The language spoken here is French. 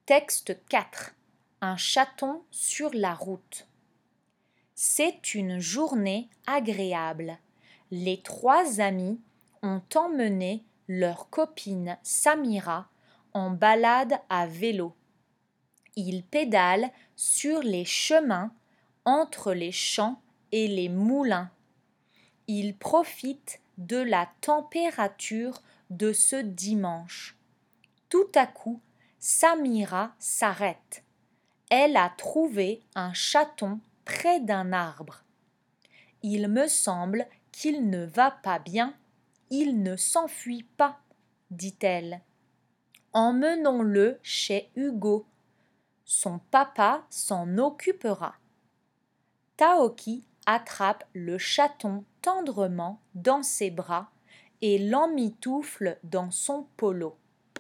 Texte 4. Un chaton sur la route. C'est une journée agréable. Les trois amis ont emmené leur copine Samira en balade à vélo. Ils pédalent sur les chemins entre les champs et les moulins. Ils profitent de la température de ce dimanche. Tout à coup, Samira s'arrête. Elle a trouvé un chaton près d'un arbre. Il me semble qu'il ne va pas bien. Il ne s'enfuit pas, dit-elle. Emmenons-le chez Hugo. Son papa s'en occupera. Taoki attrape le chaton tendrement dans ses bras et l'emmitoufle dans son polo.